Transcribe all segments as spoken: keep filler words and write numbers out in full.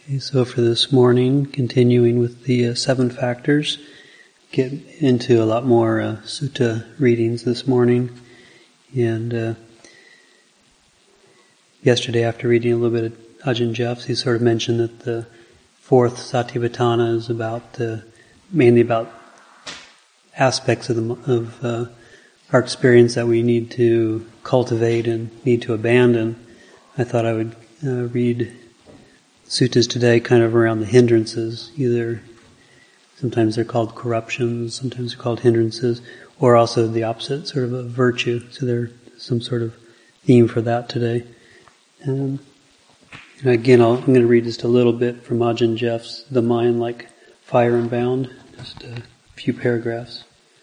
Okay, so for this morning, continuing with the uh, seven factors, get into a lot more uh, sutta readings this morning. And uh, yesterday, after reading a little bit of Ajahn Jeffs, he sort of mentioned that the fourth Satipatthana is about uh, mainly about aspects of, the, of uh, our experience that we need to cultivate and need to abandon. I thought I would uh, read suttas today kind of around the hindrances. Either sometimes they're called corruptions, sometimes they're called hindrances, or also the opposite, sort of a virtue. So there's some sort of theme for that today. Um, and again, I'll, I'm going to read just a little bit from Ajahn Jeffs, The Mind Like Fire and Bound, just a few paragraphs.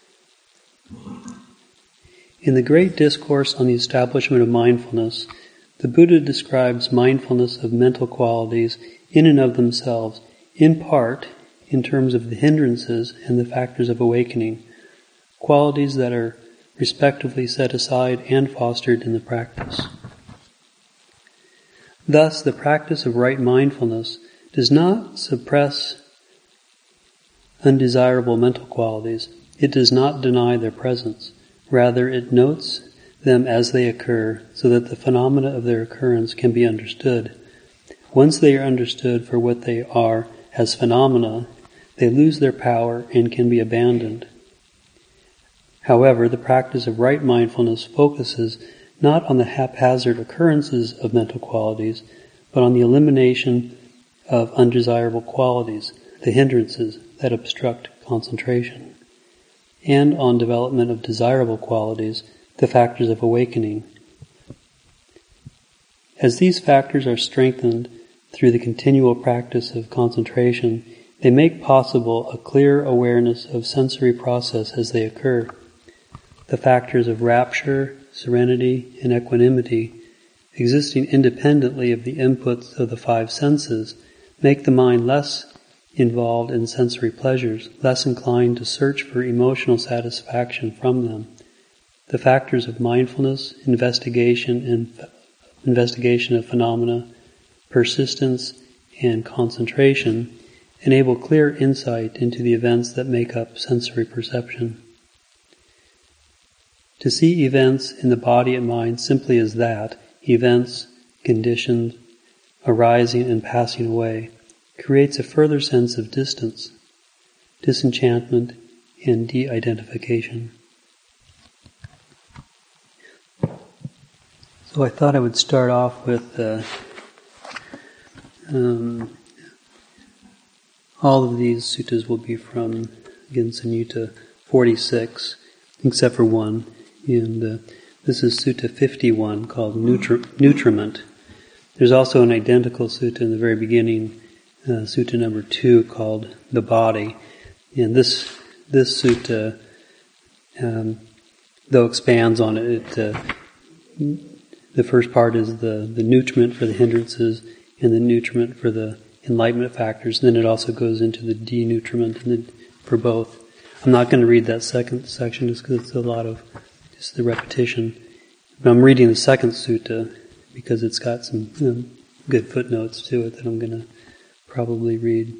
In the great discourse on the establishment of mindfulness, the Buddha describes mindfulness of mental qualities in and of themselves, in part in terms of the hindrances and the factors of awakening, qualities that are respectively set aside and fostered in the practice. Thus, the practice of right mindfulness does not suppress undesirable mental qualities. It does not deny their presence. Rather, it notes them as they occur, so that the phenomena of their occurrence can be understood. Once they are understood for what they are as phenomena, they lose their power and can be abandoned. However, the practice of right mindfulness focuses not on the haphazard occurrences of mental qualities, but on the elimination of undesirable qualities, the hindrances that obstruct concentration, and on development of desirable qualities, the factors of awakening. As these factors are strengthened through the continual practice of concentration, they make possible a clear awareness of sensory process as they occur. The factors of rapture, serenity, and equanimity, existing independently of the inputs of the five senses, make the mind less involved in sensory pleasures, less inclined to search for emotional satisfaction from them. The factors of mindfulness, investigation, and f- investigation of phenomena, persistence, and concentration enable clear insight into the events that make up sensory perception. To see events in the body and mind simply as that, events, conditions, arising and passing away, creates a further sense of distance, disenchantment, and de-identification. So I thought I would start off with uh, um, all of these suttas will be from, again, Samyutta forty-six, except for one. And uh, this is Sutta fifty-one, called nutri- Nutriment. There's also an identical sutta in the very beginning, uh, Sutta number two, called The Body. And this this sutta, um, though expands on it, it uh, the first part is the, the nutriment for the hindrances and the nutriment for the enlightenment factors. And then it also goes into the denutriment and the, for both. I'm not going to read that second section just because it's a lot of just the repetition. But I'm reading the second sutta because it's got some you know, good footnotes to it that I'm going to probably read.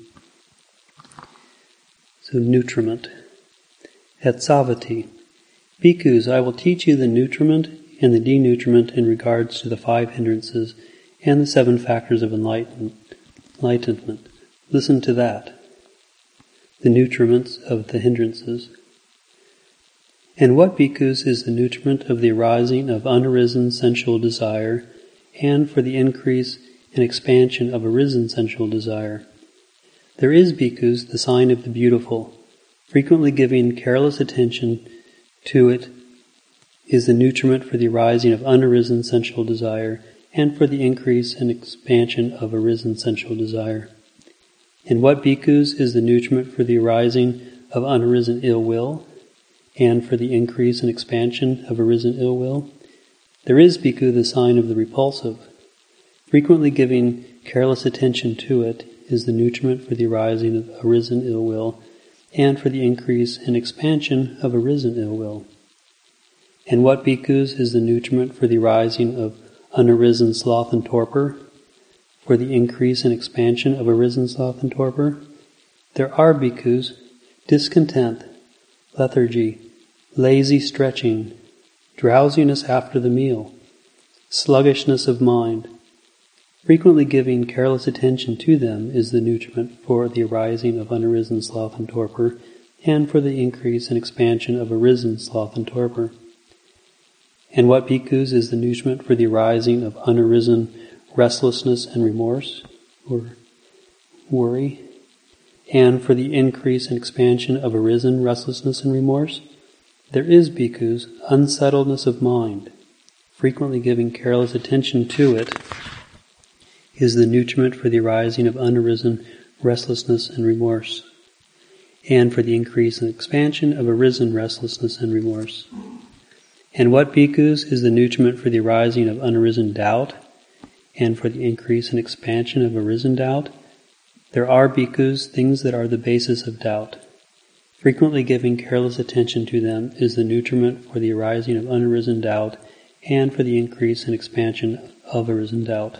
So, nutriment. Et savati. Bhikkhus, I will teach you the nutriment and the denutriment in regards to the five hindrances and the seven factors of enlightenment. Listen to that. The nutriments of the hindrances. And what, bhikkhus, is the nutriment of the arising of unarisen sensual desire and for the increase and expansion of arisen sensual desire? There is, bhikkhus, the sign of the beautiful. Frequently giving careless attention to it is the nutriment for the arising of unarisen sensual desire and for the increase and expansion of arisen sensual desire. And what, bhikkhus, is the nutriment for the arising of unarisen ill will and for the increase and expansion of arisen ill will? There is, bhikkhu, the sign of the repulsive. Frequently giving careless attention to it is the nutriment for the arising of arisen ill will and for the increase and expansion of arisen ill will. And what, bhikkhus, is the nutriment for the arising of unarisen sloth and torpor? for the increase and expansion of arisen sloth and torpor. There are bhikkhus, discontent, lethargy, lazy stretching, drowsiness after the meal, sluggishness of mind. Frequently giving careless attention to them is the nutriment for the arising of unarisen sloth and torpor, and for the increase and expansion of arisen sloth and torpor. And what bhikkhus is the nutriment for the arising of unarisen restlessness and remorse, or worry, and for the increase and expansion of arisen restlessness and remorse? There is bhikkhus, unsettledness of mind. Frequently giving careless attention to it is the nutriment for the arising of unarisen restlessness and remorse, and for the increase and expansion of arisen restlessness and remorse. And what bhikkhus is the nutriment for the arising of unarisen doubt, and for the increase and expansion of arisen doubt? There are bhikkhus, things that are the basis of doubt. Frequently giving careless attention to them is the nutriment for the arising of unarisen doubt, and for the increase and expansion of arisen doubt.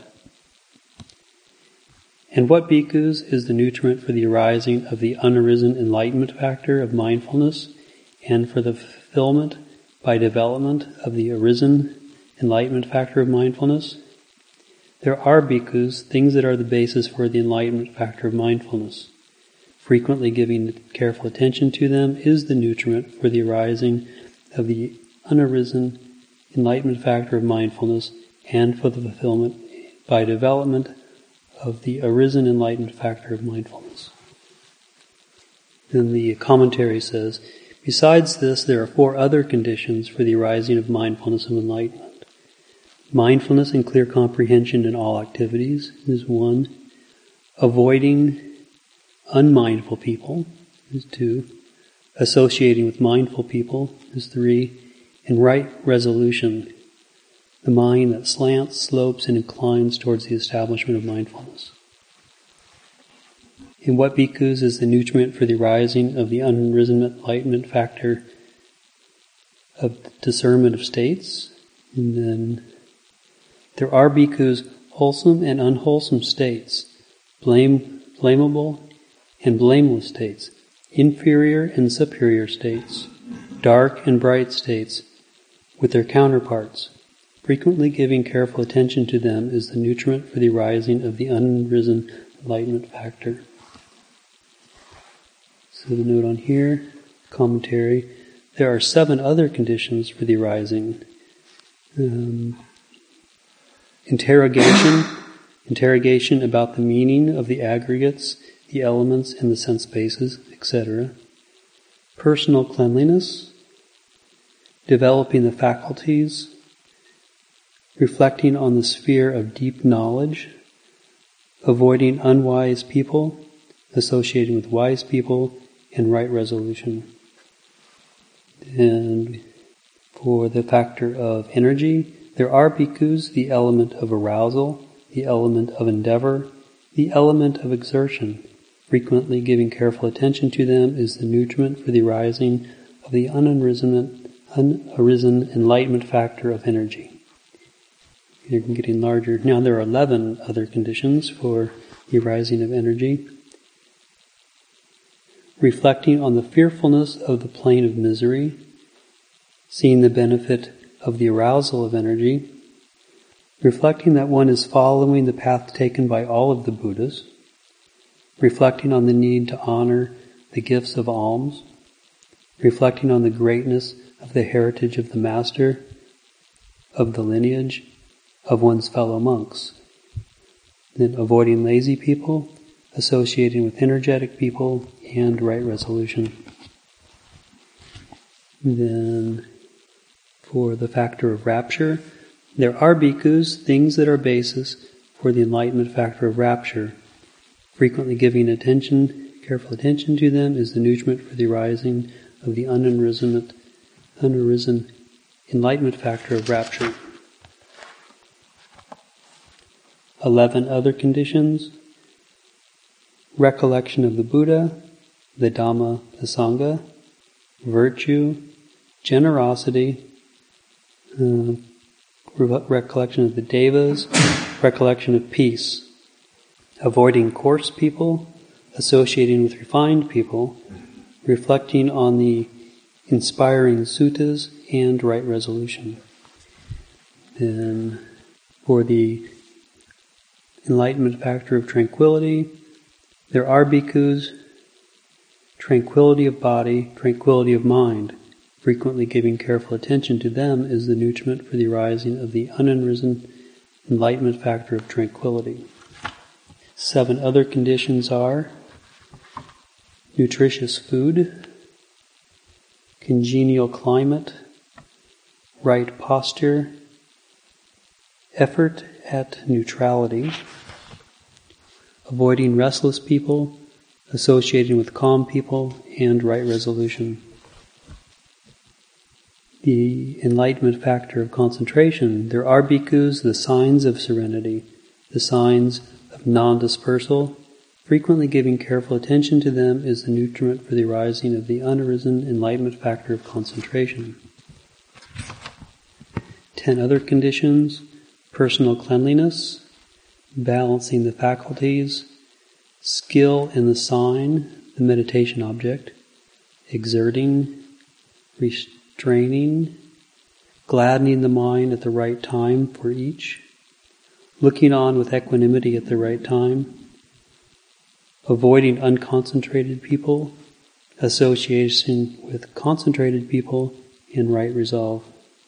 And what bhikkhus is the nutriment for the arising of the unarisen enlightenment factor of mindfulness, and for the fulfillment by development of the arisen enlightenment factor of mindfulness? There are bhikkhus, things that are the basis for the enlightenment factor of mindfulness. Frequently giving careful attention to them is the nutriment for the arising of the unarisen enlightenment factor of mindfulness, and for the fulfillment by development of the arisen enlightenment factor of mindfulness. Then the commentary says, besides this, there are four other conditions for the arising of mindfulness and enlightenment. Mindfulness and clear comprehension in all activities is one. Avoiding unmindful people is two. Associating with mindful people is three. And right resolution, the mind that slants, slopes, and inclines towards the establishment of mindfulness. In what bhikkhus is the nutriment for the arising of the unarisen enlightenment factor of discernment of states? And then there are bhikkhus, wholesome and unwholesome states, blame, blamable and blameless states, inferior and superior states, dark and bright states, with their counterparts. Frequently giving careful attention to them is the nutriment for the arising of the unrisen enlightenment factor. So the note on here, commentary, there are seven other conditions for the arising. Um, interrogation, interrogation about the meaning of the aggregates, the elements, and the sense spaces, et cetera. Personal cleanliness, developing the faculties, reflecting on the sphere of deep knowledge, avoiding unwise people, associating with wise people, and right resolution. And for the factor of energy, there are bhikkhus, the element of arousal, the element of endeavor, the element of exertion. Frequently giving careful attention to them is the nutriment for the arising of the unarisen, unarisen enlightenment factor of energy. They're getting larger. Now there are eleven other conditions for the arising of energy. Reflecting on the fearfulness of the plane of misery, seeing the benefit of the arousal of energy, reflecting that one is following the path taken by all of the Buddhas, reflecting on the need to honor the gifts of alms, reflecting on the greatness of the heritage of the Master, of the lineage, of one's fellow monks. Then avoiding lazy people, associating with energetic people, and right resolution. And then for the factor of rapture, there are bhikkhus, things that are basis for the enlightenment factor of rapture. Frequently giving attention, careful attention to them is the nutriment for the arising of the unarisen, unarisen enlightenment factor of rapture. Eleven other conditions: recollection of the Buddha, the Dhamma, the Sangha, virtue, generosity, uh, recollection of the Devas, recollection of peace. avoiding coarse people, associating with refined people, reflecting on the inspiring suttas, and right resolution. Then, for the enlightenment factor of tranquility, there are bhikkhus, tranquility of body, tranquility of mind. Frequently giving careful attention to them is the nutriment for the arising of the unarisen enlightenment factor of tranquility. Seven other conditions are nutritious food, congenial climate, right posture, effort at neutrality, avoiding restless people, associating with calm people, and right resolution. The enlightenment factor of concentration. There are bhikkhus, the signs of serenity, the signs of non-dispersal. Frequently giving careful attention to them is the nutriment for the arising of the unarisen enlightenment factor of concentration. Ten other conditions: personal cleanliness, balancing the faculties, skill in the sign, the meditation object, exerting, restraining, gladdening the mind at the right time for each, looking on with equanimity at the right time, avoiding unconcentrated people, association with concentrated people, and right resolve.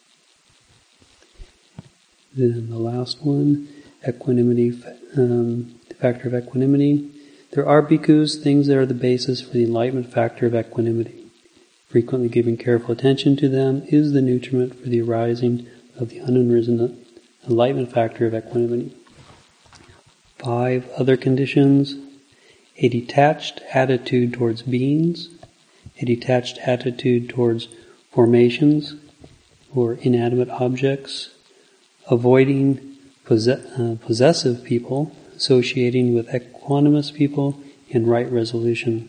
Then the last one, equanimity, um, the factor of equanimity. There are bhikkhus, things that are the basis for the enlightenment factor of equanimity. Frequently giving careful attention to them is the nutriment for the arising of the unarisen enlightenment factor of equanimity. Five other conditions: a detached attitude towards beings, a detached attitude towards formations or inanimate objects, avoiding possess- uh, possessive people, associating with equanimous people, and right resolution.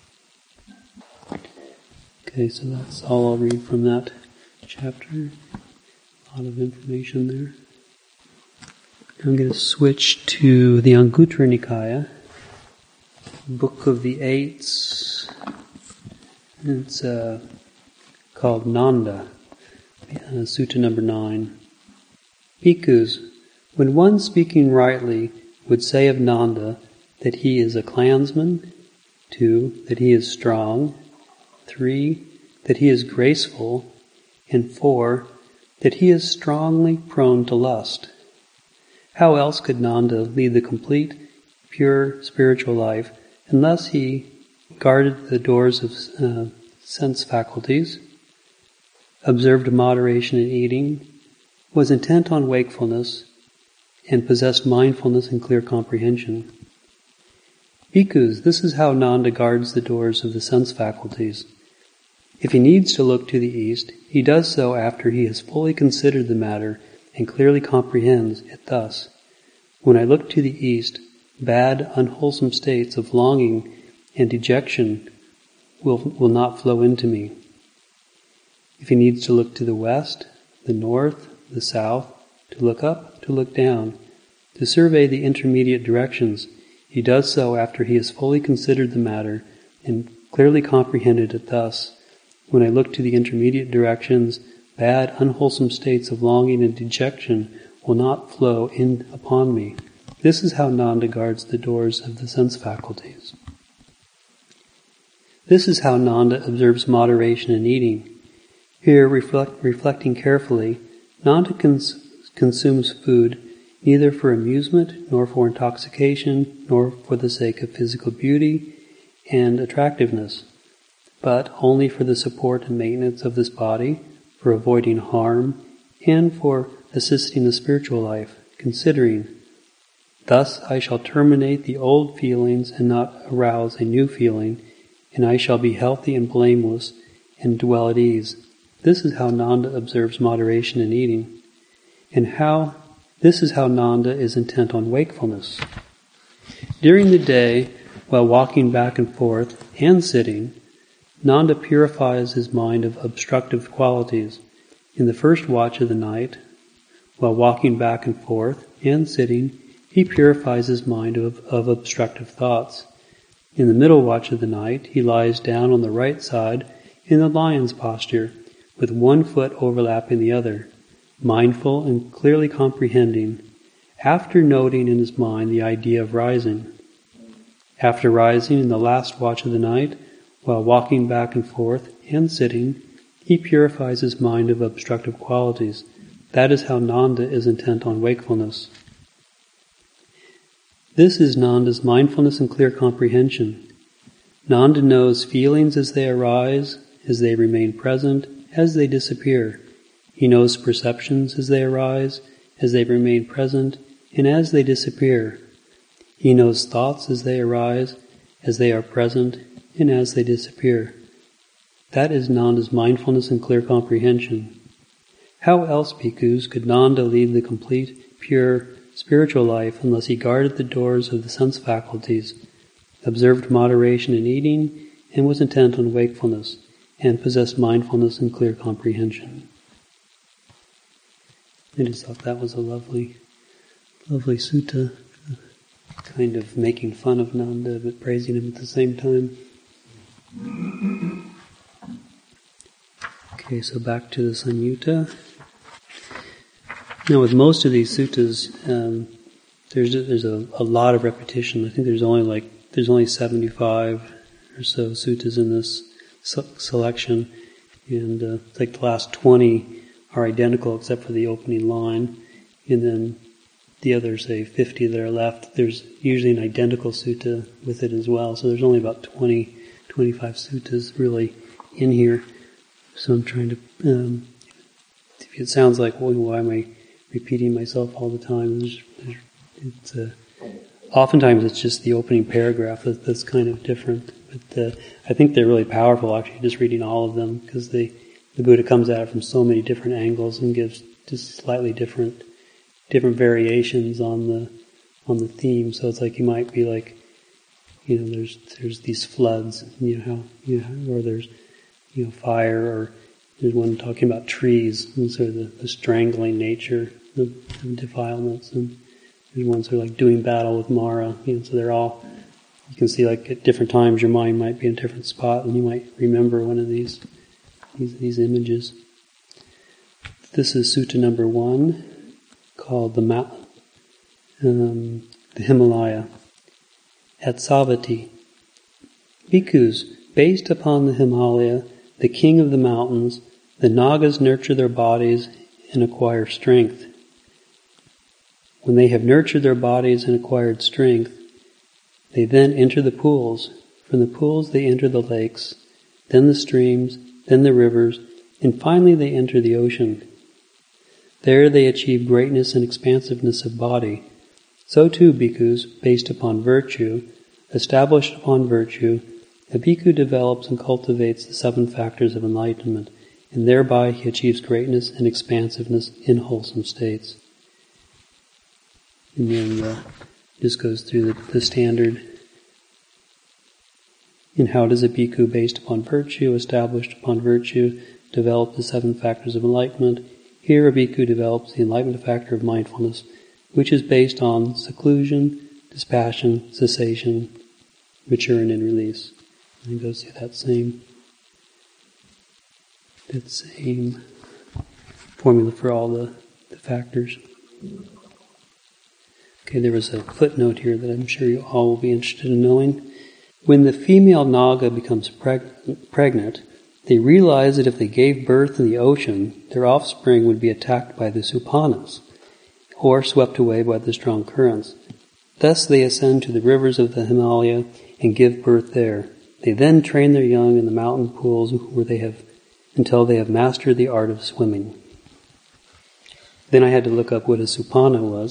Okay, so that's all I'll read from that chapter. A lot of information there. I'm going to switch to the Anguttara Nikaya, Book of the Eights. It's uh, called Nanda, uh, Sutta number nine. Bhikkhus, when one speaking rightly would say of Nanda that he is a clansman, two, that he is strong, three, that he is graceful, and four, that he is strongly prone to lust. How else could Nanda lead the complete, pure spiritual life unless he guarded the doors of uh, sense faculties, observed moderation in eating, was intent on wakefulness, and possessed mindfulness and clear comprehension? Bhikkhus, this is how Nanda guards the doors of the sense faculties. If he needs to look to the east, he does so after he has fully considered the matter and clearly comprehends it thus: when I look to the east, bad, unwholesome states of longing and dejection will, will not flow into me. If he needs to look to the west, the north, the south, to look up, to look down, to survey the intermediate directions, he does so after he has fully considered the matter and clearly comprehended it thus: when I look to the intermediate directions, bad, unwholesome states of longing and dejection will not flow in upon me. This is how Nanda guards the doors of the sense faculties. This is how Nanda observes moderation in eating. Here, reflect, reflecting carefully, Nanda cons- consumes food neither for amusement, nor for intoxication, nor for the sake of physical beauty and attractiveness, but only for the support and maintenance of this body, for avoiding harm, and for assisting the spiritual life, considering, thus I shall terminate the old feelings and not arouse a new feeling, and I shall be healthy and blameless and dwell at ease. This is how Nanda observes moderation in eating. And how this is how Nanda is intent on wakefulness. During the day, while walking back and forth and sitting, Nanda purifies his mind of obstructive qualities. In the first watch of the night, while walking back and forth and sitting, he he purifies his mind of, of obstructive thoughts. In the middle watch of the night, he lies down on the right side in the lion's posture, with one foot overlapping the other, mindful and clearly comprehending, after noting in his mind the idea of rising. After rising in the last watch of the night, while walking back and forth and sitting, he purifies his mind of obstructive qualities. That is how Nanda is intent on wakefulness. This is Nanda's mindfulness and clear comprehension. Nanda knows feelings as they arise, as they remain present, as they disappear. He knows perceptions as they arise, as they remain present, and as they disappear. He knows thoughts as they arise, as they are present, and as they disappear. That is Nanda's mindfulness and clear comprehension. How else, bhikkhus, could Nanda lead the complete, pure, spiritual life unless he guarded the doors of the sense faculties, observed moderation in eating, and was intent on wakefulness, and possessed mindfulness and clear comprehension? I just thought that was a lovely, lovely sutta, kind of making fun of Nanda but praising him at the same time. Okay, so back to the Samyutta. Now, with most of these suttas, um, there's there's a, a lot of repetition. I think there's only like there's only seventy-five or so suttas in this se- selection, and uh, like the last twenty are identical except for the opening line, and then the other, say, fifty that are left, there's usually an identical sutta with it as well. So there's only about twenty, twenty-five suttas really in here. So I'm trying to, um, if it sounds like, well, why am I repeating myself all the time? There's, there's, it's, uh, oftentimes it's just the opening paragraph that, that's kind of different. But uh, I think they're really powerful, actually, just reading all of them, because they, the Buddha comes at it from so many different angles and gives just slightly different different variations on the on the theme. So it's like you might be like, you know, there's there's these floods, you know, how you know, or there's you know fire, or there's one talking about trees, and so the, the strangling nature of, of defilements, and there's one sort of like doing battle with Mara. You know, so they're all, you can see like at different times your mind might be in a different spot, and you might remember one of these these, these images. This is Sutta number one, called the mountain, um, the Himalaya, at Savatthi. Bhikkhus, based upon the Himalaya, the king of the mountains, the Nagas nurture their bodies and acquire strength. When they have nurtured their bodies and acquired strength, they then enter the pools. From the pools they enter the lakes, then the streams, then the rivers, and finally they enter the ocean. There they achieve greatness and expansiveness of body. So too, bhikkhus, based upon virtue, established upon virtue, a bhikkhu develops and cultivates the seven factors of enlightenment, and thereby he achieves greatness and expansiveness in wholesome states. And then uh, this goes through the, the standard. And how does a bhikkhu based upon virtue, established upon virtue, develop the seven factors of enlightenment? Here a bhikkhu develops the enlightenment factor of mindfulness, which is based on seclusion, dispassion, cessation, maturing and release. And it goes through that same, that same formula for all the, the factors. Okay, there was a footnote here that I'm sure you all will be interested in knowing. When the female Naga becomes preg- pregnant, they realize that if they gave birth in the ocean, their offspring would be attacked by the Supanas, or swept away by the strong currents. Thus they ascend to the rivers of the Himalaya and give birth there. They then train their young in the mountain pools where they have, until they have mastered the art of swimming. Then I had to look up what a Supana was,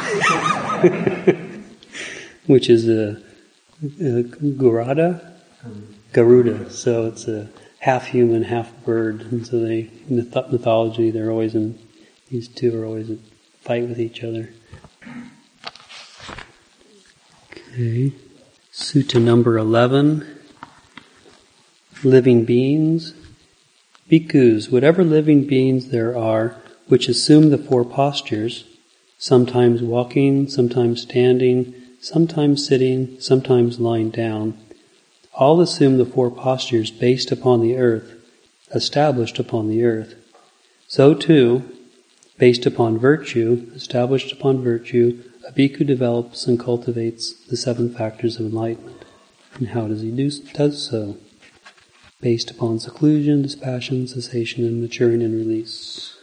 which is a, a Garuda, Garuda. So it's a half human, half bird, and so they, in the mythology, they're always in, these two are always in fight with each other. Okay, Sutta number eleven, living beings. Bhikkhus, whatever living beings there are which assume the four postures, sometimes walking, sometimes standing, sometimes sitting, sometimes lying down. All assume the four postures based upon the earth, established upon the earth. So too, based upon virtue, established upon virtue, a bhikkhu develops and cultivates the seven factors of enlightenment. And how does he do does so? Based upon seclusion, dispassion, cessation, and maturing and release.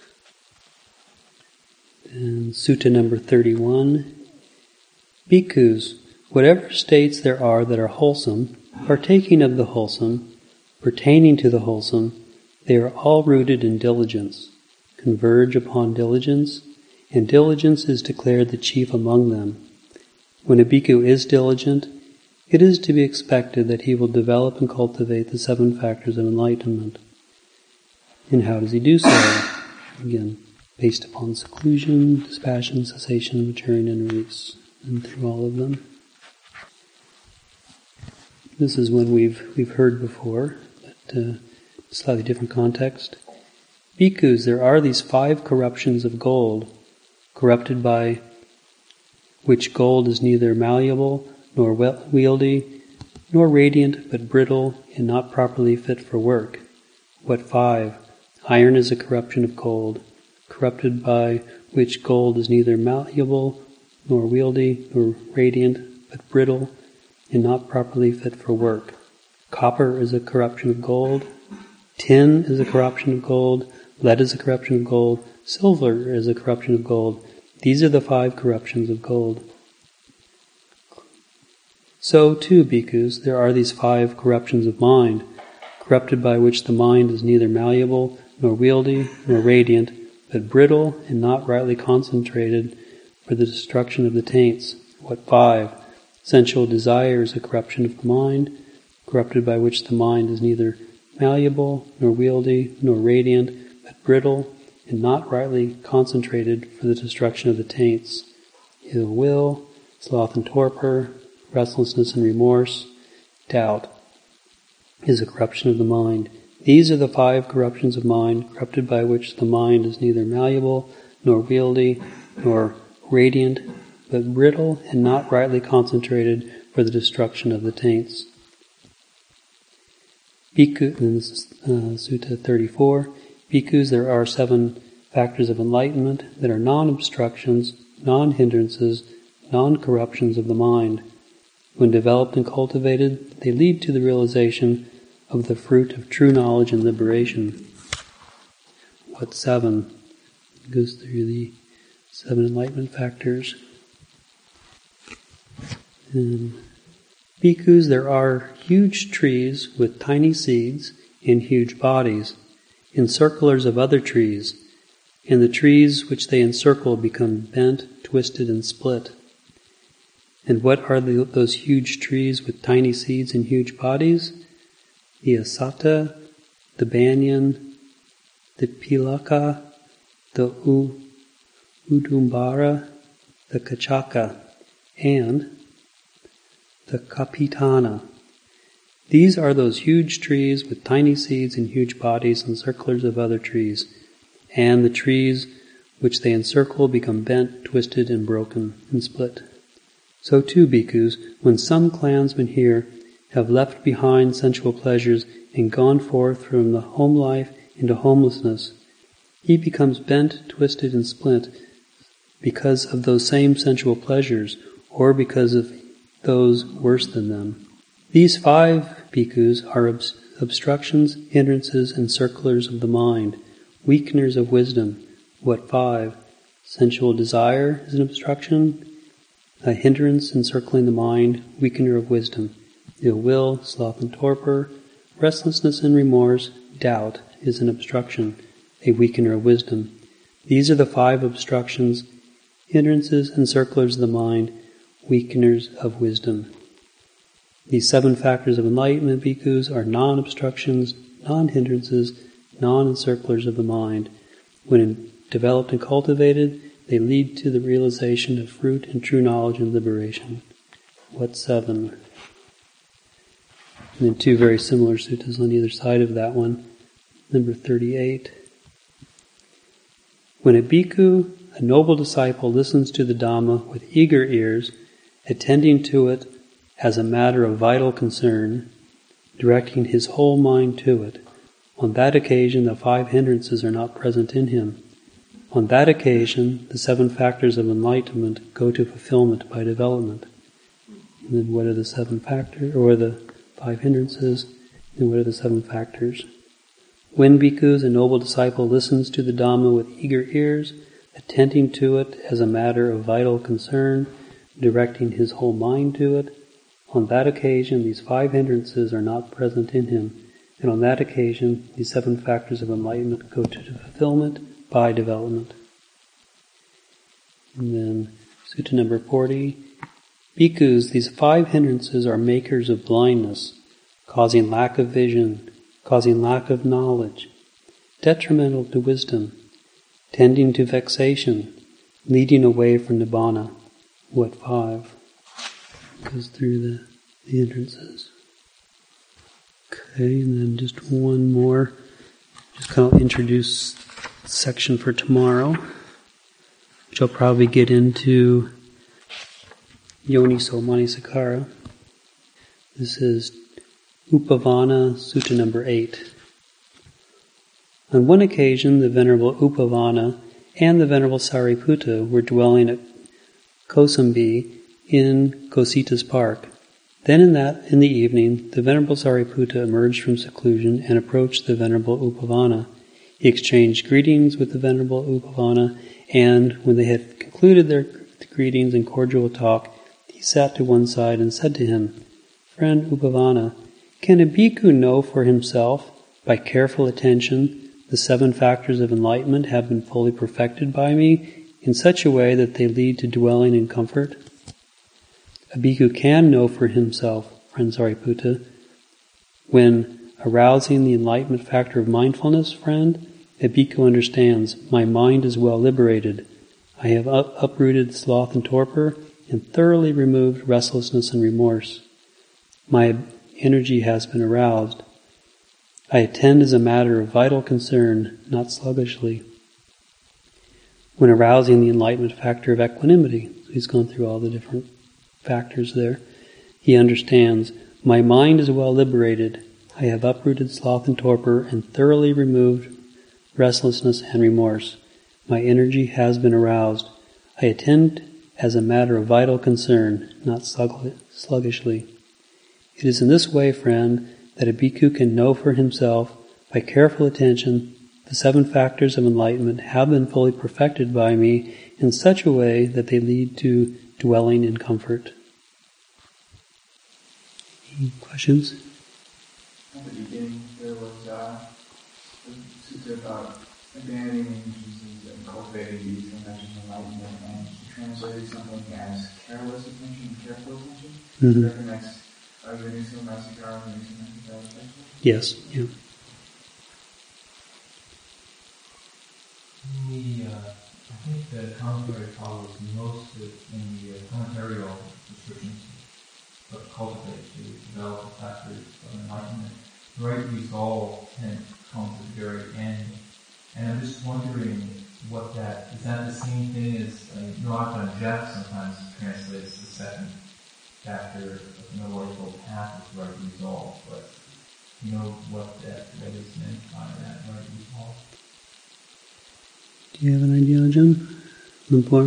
And Sutta number thirty-one. Bhikkhus, whatever states there are that are wholesome, partaking of the wholesome, pertaining to the wholesome, they are all rooted in diligence, converge upon diligence, and diligence is declared the chief among them. When a bhikkhu is diligent, it is to be expected that he will develop and cultivate the seven factors of enlightenment. And how does he do so? Again, based upon seclusion, dispassion, cessation, maturing, and release. And through all of them. This is one we've we've heard before, but uh, slightly different context. Bhikkhus, there are these five corruptions of gold, corrupted by which gold is neither malleable, nor wieldy, nor radiant, but brittle, and not properly fit for work. What five? Iron is a corruption of gold, corrupted by which gold is neither malleable, nor wieldy, nor radiant, but brittle, and not properly fit for work. Copper is a corruption of gold. Tin is a corruption of gold. Lead is a corruption of gold. Silver is a corruption of gold. These are the five corruptions of gold. So too, bhikkhus, there are these five corruptions of mind, corrupted by which the mind is neither malleable, nor wieldy, nor radiant, but brittle and not rightly concentrated for the destruction of the taints. What five? Sensual desire is a corruption of the mind, corrupted by which the mind is neither malleable, nor wieldy, nor radiant, but brittle and not rightly concentrated for the destruction of the taints. Ill will, sloth and torpor, restlessness and remorse, doubt is a corruption of the mind. These are the five corruptions of mind, corrupted by which the mind is neither malleable, nor wieldy, nor radiant, but brittle and not rightly concentrated for the destruction of the taints. Bhikkhu, in uh, Sutta thirty-four, Bhikkhus, there are seven factors of enlightenment that are non-obstructions, non-hindrances, non-corruptions of the mind. When developed and cultivated, they lead to the realization of the fruit of true knowledge and liberation. What seven? It goes through the seven enlightenment factors. And bhikkhus, there are huge trees with tiny seeds and huge bodies, encirclers of other trees, and the trees which they encircle become bent, twisted, and split. And what are the, those huge trees with tiny seeds and huge bodies? The asata, the banyan, the pilaka, the u, udumbara, the kachaka, and the kapitana. These are those huge trees with tiny seeds and huge bodies, encirclers of other trees, and the trees which they encircle become bent, twisted, and broken, and split. So too, bhikkhus, when some clansmen here have left behind sensual pleasures and gone forth from the home life into homelessness, he becomes bent, twisted, and split because of those same sensual pleasures, or because of those worse than them. These five bhikkhus are obs- obstructions, hindrances, and circlers of the mind, weakeners of wisdom. What five? Sensual desire is an obstruction, a hindrance encircling the mind, weakener of wisdom. Ill will, sloth and torpor, restlessness and remorse, doubt is an obstruction, a weakener of wisdom. These are the five obstructions, hindrances, and circlers of the mind, weakeners of wisdom. These seven factors of enlightenment, bhikkhus, are non-obstructions, non-hindrances, non-encirclers of the mind. When developed and cultivated, they lead to the realization of fruit and true knowledge and liberation. What seven? And then two very similar suttas on either side of that one. Number thirty-eight. When a bhikkhu a noble disciple listens to the Dhamma with eager ears, attending to it as a matter of vital concern, directing his whole mind to it. On that occasion, the five hindrances are not present in him. On that occasion, the seven factors of enlightenment go to fulfillment by development. And then what are the seven factors, or the five hindrances, and what are the seven factors? When bhikkhus, a noble disciple listens to the Dhamma with eager ears, attending to it as a matter of vital concern, directing his whole mind to it, on that occasion these five hindrances are not present in him, and on that occasion these seven factors of enlightenment go to fulfillment by development. And then sutta number forty, bhikkhus, these five hindrances are makers of blindness, causing lack of vision, causing lack of knowledge, detrimental to wisdom, tending to vexation, leading away from nibbana. What five? Goes through the, the hindrances. Okay, and then just one more. Just kind of introduce the section for tomorrow, which I'll probably get into Yoniso Manasikara. This is Upavana Sutta number eight. On one occasion, the Venerable Upavana and the Venerable Sariputta were dwelling at Kosambi in Kosita's park. Then in that, in the evening, the Venerable Sariputta emerged from seclusion and approached the Venerable Upavana. He exchanged greetings with the Venerable Upavana, and when they had concluded their greetings and cordial talk, he sat to one side and said to him, "Friend Upavana, can a bhikkhu know for himself, by careful attention, the seven factors of enlightenment have been fully perfected by me, in such a way that they lead to dwelling in comfort?" A bhikkhu can know for himself, friend Sariputta, when arousing the enlightenment factor of mindfulness, friend, a bhikkhu understands, my mind is well liberated. I have up- uprooted sloth and torpor and thoroughly removed restlessness and remorse. My energy has been aroused. I attend as a matter of vital concern, not sluggishly. When arousing the enlightenment factor of equanimity, he's gone through all the different factors there, he understands, my mind is well liberated. I have uprooted sloth and torpor and thoroughly removed restlessness and remorse. My energy has been aroused. I attend as a matter of vital concern, not sluggishly. It is in this way, friend, that a bhikkhu can know for himself, by careful attention, the seven factors of enlightenment have been fully perfected by me in such a way that they lead to dwelling in comfort. Any questions? At the beginning, there was uh, a sutta about abandoning hindrances and cultivating these dimensions of enlightenment, and he translated something as careless attention and careful attention. Mm-hmm. That connects uh, Yoniso Manasikara and Yoniso Manasikara especially? Yes, yeah. The, uh, I think the commentary follows most of it in the uh, commentarial descriptions of cultivate to develop the factors of enlightenment. Right resolve and comes at the very end. And I'm just wondering what that, is that the same thing as, I mean, Narottam Jeff sometimes translates the second factor of noble path as right resolve, but you know what that, what is meant by that right resolve? Do you have an idea, John? Lumpur?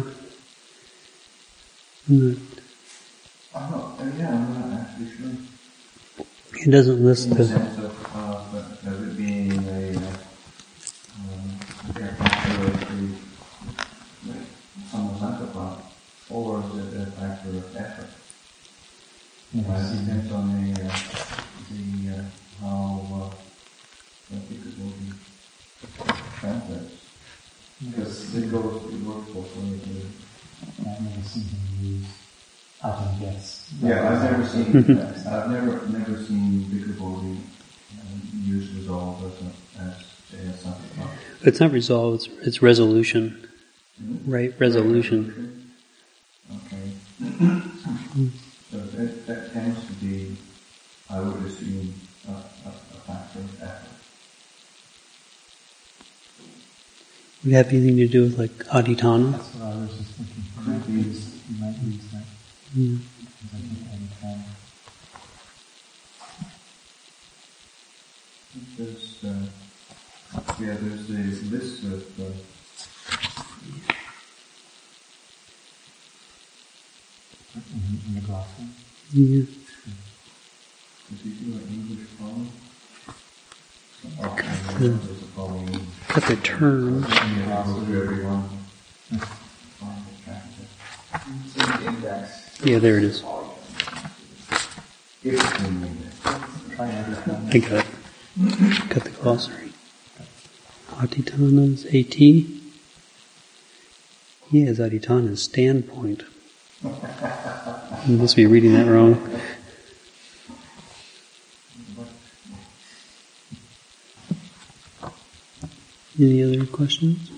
I'm not. Oh, uh, yeah, I'm not actually sure. He doesn't list In the. the sense of, uh, but of it being a, uh, um, a factor of the, like, samasankapa, or is it a factor of effort? Yes. Uh, it depends on the, uh, the, uh, how, uh, I think it will be translated. Because it goes, it works both ways. I've never seen him use Ajahn guess. Yeah, I've never seen, I've never, never seen Bhikkhu Bodhi uh, use resolve as, a, as, as something. It's not resolve, it's, it's resolution. Mm-hmm. Right, resolution. Okay. So that, that tends to be, I would assume, a, a, a factor of effort. Would it have anything to do with like aditana? That's what I was just thinking. You might use, you might use that. Yeah. Because I think anytime. There's, uh, yeah, there's a list of, uh, In, in the glossary. Yeah. if you do an English poem, oh, Got there's the, a poem in English. got the terms. Yeah, I'll do everyone. Find the chapter. It's in the index. Yeah, there it is. It's in the index. Try everything. I got it. Got the glossary. Aditana's AT. He has Aditana's standpoint. I must be reading that wrong. Any other questions?